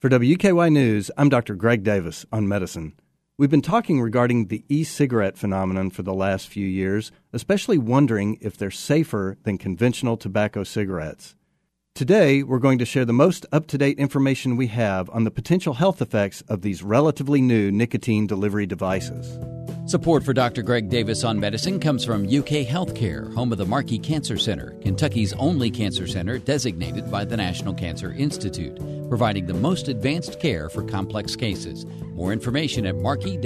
For WKY News, I'm Dr. Greg Davis on medicine. We've been talking regarding the e-cigarette phenomenon for the last few years, especially wondering if they're safer than conventional tobacco cigarettes. Today, we're going to share the most up-to-date information we have on the potential health effects of these relatively new nicotine delivery devices. Support for Dr. Greg Davis on medicine comes from UK Healthcare, home of the Markey Cancer Center, Kentucky's only cancer center designated by the National Cancer Institute, providing the most advanced care for complex cases. More information at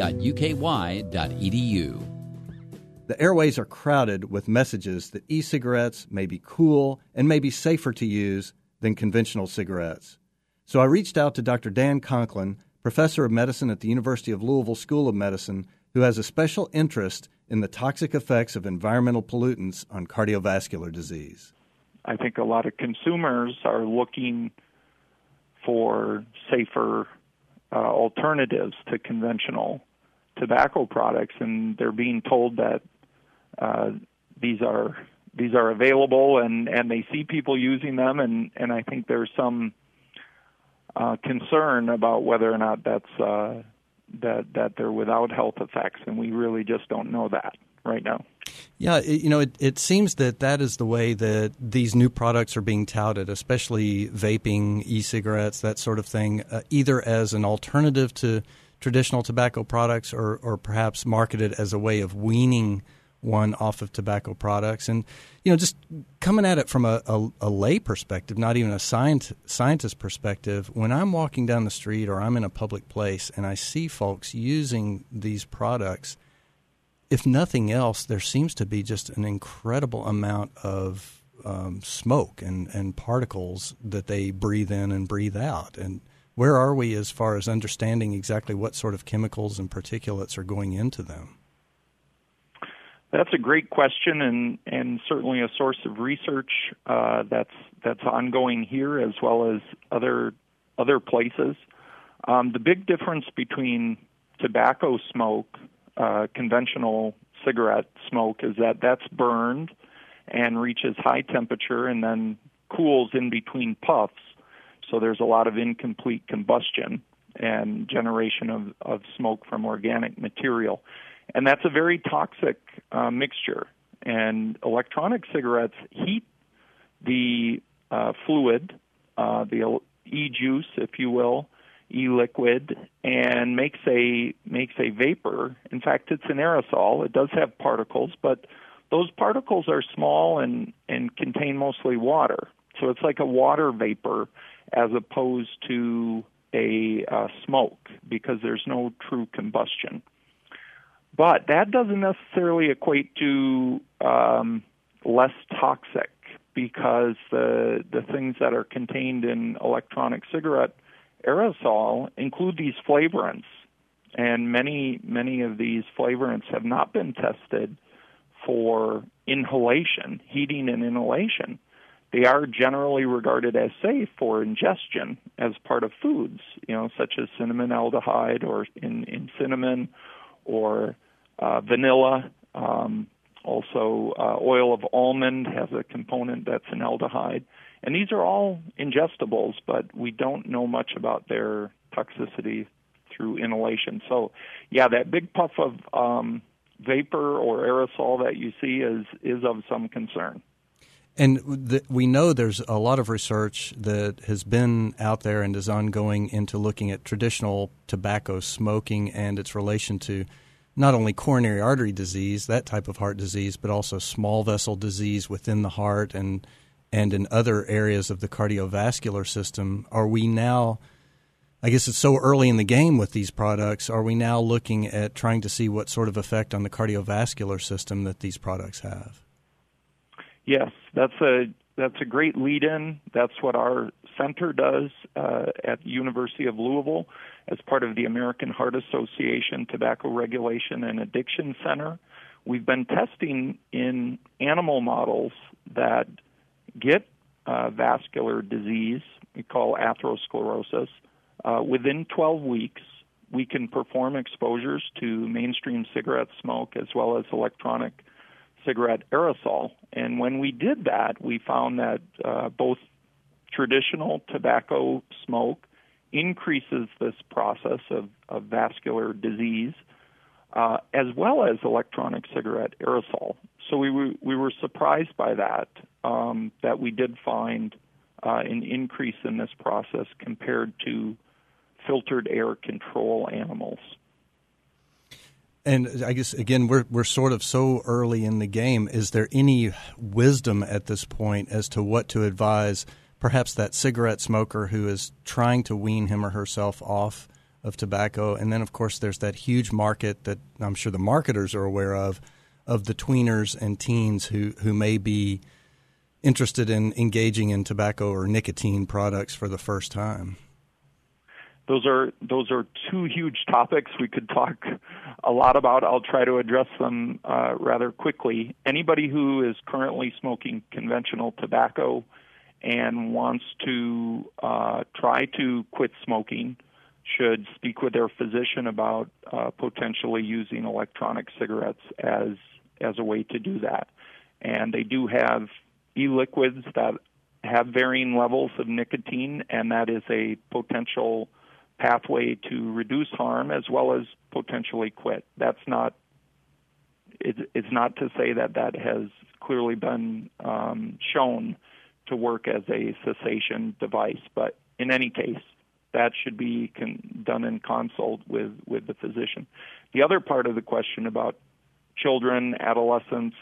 markey.uky.edu. The airways are crowded with messages that e-cigarettes may be cool and may be safer to use than conventional cigarettes. So I reached out to Dr. Dan Conklin, professor of medicine at the University of Louisville School of Medicine, who has a special interest in the toxic effects of environmental pollutants on cardiovascular disease. I think a lot of consumers are looking for safer alternatives to conventional tobacco products, and they're being told that these are available, and they see people using them, and I think there's some concern about whether or not that they're without health effects, and we really just don't know that right now. Yeah, it seems that is the way that these new products are being touted, especially vaping, e-cigarettes, that sort of thing, either as an alternative to traditional tobacco products or perhaps marketed as a way of weaning one off of tobacco products. And, just coming at it from a lay perspective, not even a scientist perspective, when I'm walking down the street or I'm in a public place and I see folks using these products, if nothing else, there seems to be just an incredible amount of smoke and particles that they breathe in and breathe out. And where are we as far as understanding exactly what sort of chemicals and particulates are going into them? That's a great question, and certainly a source of research that's ongoing here as well as other places. The big difference between tobacco smoke, conventional cigarette smoke, is that that's burned and reaches high temperature and then cools in between puffs. So there's a lot of incomplete combustion and generation of smoke from organic material. And that's a very toxic mixture. And electronic cigarettes heat the fluid, the e-juice, if you will, e-liquid, and makes a vapor. In fact, it's an aerosol. It does have particles, but those particles are small and contain mostly water. So it's like a water vapor as opposed to a smoke, because there's no true combustion. But that doesn't necessarily equate to less toxic, because the things that are contained in electronic cigarette aerosol include these flavorants, and many of these flavorants have not been tested for inhalation, heating and inhalation. They are generally regarded as safe for ingestion as part of foods, such as cinnamon aldehyde or in cinnamon, or vanilla. Also, oil of almond has a component that's an aldehyde. And these are all ingestibles, but we don't know much about their toxicity through inhalation. So, yeah, that big puff of vapor or aerosol that you see is of some concern. And we know there's a lot of research that has been out there and is ongoing into looking at traditional tobacco smoking and its relation to not only coronary artery disease, that type of heart disease, but also small vessel disease within the heart and in other areas of the cardiovascular system. Are we now, I guess it's so early in the game with these products, are we now looking at trying to see what sort of effect on the cardiovascular system that these products have? Yes, that's a great lead-in. That's what our center does at the University of Louisville as part of the American Heart Association Tobacco Regulation and Addiction Center. We've been testing in animal models that get vascular disease, we call atherosclerosis. Within 12 weeks, we can perform exposures to mainstream cigarette smoke as well as electronic cigarette aerosol. And when we did that, we found that both traditional tobacco smoke increases this process of vascular disease, as well as electronic cigarette aerosol. So we were surprised by that, that we did find an increase in this process compared to filtered air control animals. And I guess, again, we're sort of so early in the game. Is there any wisdom at this point as to what to advise perhaps that cigarette smoker who is trying to wean him or herself off of tobacco? And then, of course, there's that huge market that I'm sure the marketers are aware of the tweeners and teens who may be interested in engaging in tobacco or nicotine products for the first time. Those are two huge topics we could talk a lot about. I'll try to address them rather quickly. Anybody who is currently smoking conventional tobacco and wants to try to quit smoking should speak with their physician about potentially using electronic cigarettes as a way to do that. And they do have e-liquids that have varying levels of nicotine, and that is a potential pathway to reduce harm as well as potentially quit. It's not to say that has clearly been shown to work as a cessation device, but in any case, that should be done in consult with the physician. The other part of the question about children, adolescents,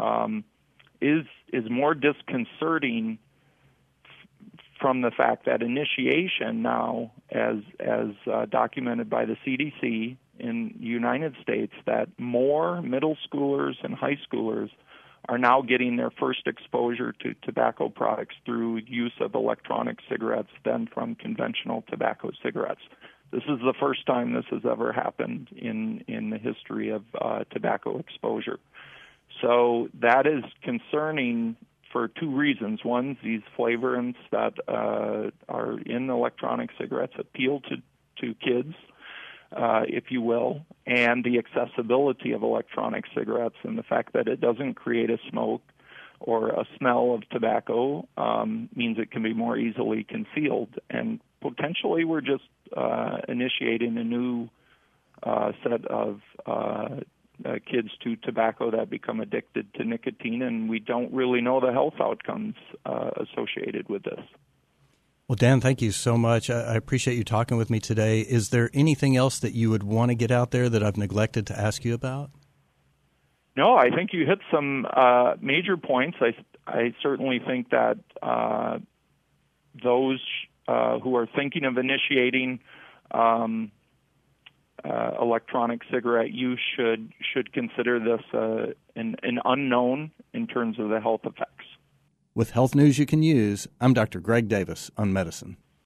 is more disconcerting from the fact that initiation now, as documented by the CDC in the United States, that more middle schoolers and high schoolers are now getting their first exposure to tobacco products through use of electronic cigarettes than from conventional tobacco cigarettes. This is the first time this has ever happened in the history of tobacco exposure. So that is concerning for two reasons. One, these flavorants that are in electronic cigarettes appeal to kids, if you will, and the accessibility of electronic cigarettes and the fact that it doesn't create a smoke or a smell of tobacco means it can be more easily concealed. And potentially we're just initiating a new set of kids to tobacco that become addicted to nicotine, and we don't really know the health outcomes associated with this. Well, Dan, thank you so much. I appreciate you talking with me today. Is there anything else that you would want to get out there that I've neglected to ask you about? No, I think you hit some major points. I certainly think that those who are thinking of initiating electronic cigarette use should consider this an unknown in terms of the health effects. With health news you can use, I'm Dr. Greg Davis on Medicine.